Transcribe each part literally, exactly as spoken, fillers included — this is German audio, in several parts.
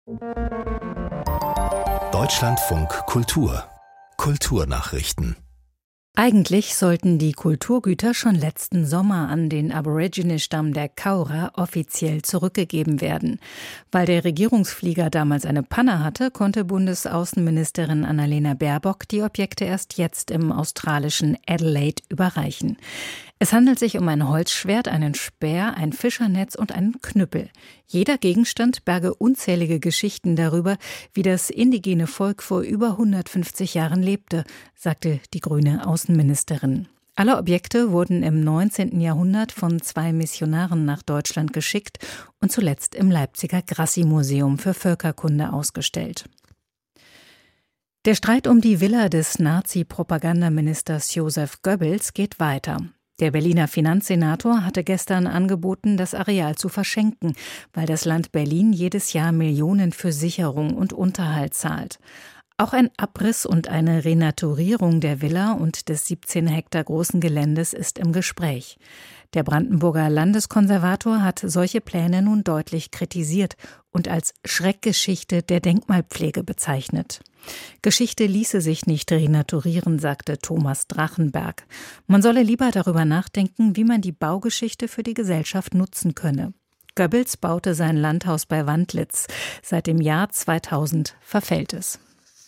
Deutschlandfunk Kultur Kulturnachrichten. Eigentlich sollten die Kulturgüter schon letzten Sommer an den Aborigine-Stamm der Kaura offiziell zurückgegeben werden. Weil der Regierungsflieger damals eine Panne hatte, konnte Bundesaußenministerin Annalena Baerbock die Objekte erst jetzt im australischen Adelaide überreichen. Es handelt sich um ein Holzschwert, einen Speer, ein Fischernetz und einen Knüppel. Jeder Gegenstand berge unzählige Geschichten darüber, wie das indigene Volk vor über hundertfünfzig Jahren lebte, sagte die grüne Außenministerin. Alle Objekte wurden im neunzehnten Jahrhundert von zwei Missionaren nach Deutschland geschickt und zuletzt im Leipziger Grassi-Museum für Völkerkunde ausgestellt. Der Streit um die Villa des Nazi-Propagandaministers Joseph Goebbels geht weiter. Der Berliner Finanzsenator hatte gestern angeboten, das Areal zu verschenken, weil das Land Berlin jedes Jahr Millionen für Sicherung und Unterhalt zahlt. Auch ein Abriss und eine Renaturierung der Villa und des siebzehn Hektar großen Geländes ist im Gespräch. Der Brandenburger Landeskonservator hat solche Pläne nun deutlich kritisiert und als Schreckgeschichte der Denkmalpflege bezeichnet. Geschichte ließe sich nicht renaturieren, sagte Thomas Drachenberg. Man solle lieber darüber nachdenken, wie man die Baugeschichte für die Gesellschaft nutzen könne. Goebbels baute sein Landhaus bei Wandlitz. Seit dem Jahr zweitausend verfällt es.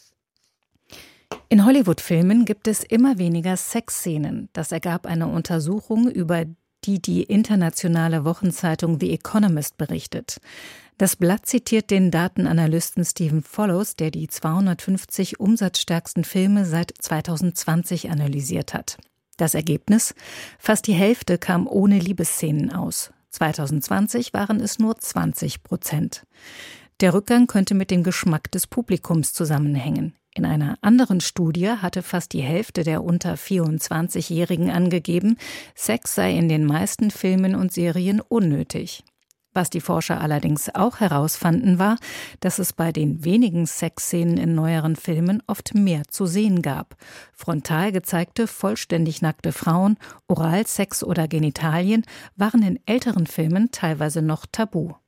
In Hollywood-Filmen gibt es immer weniger Sexszenen. Das ergab eine Untersuchung, über die die internationale Wochenzeitung The Economist berichtet. Das Blatt zitiert den Datenanalysten Stephen Follows, der die zweihundertfünfzig umsatzstärksten Filme seit zweitausendzwanzig analysiert hat. Das Ergebnis? Fast die Hälfte kam ohne Liebesszenen aus. zweitausendzwanzig waren es nur zwanzig Prozent. Der Rückgang könnte mit dem Geschmack des Publikums zusammenhängen. In einer anderen Studie hatte fast die Hälfte der unter vierundzwanzigjährigen angegeben, Sex sei in den meisten Filmen und Serien unnötig. Was die Forscher allerdings auch herausfanden, war, dass es bei den wenigen Sexszenen in neueren Filmen oft mehr zu sehen gab. Frontal gezeigte, vollständig nackte Frauen, Oralsex oder Genitalien waren in älteren Filmen teilweise noch tabu.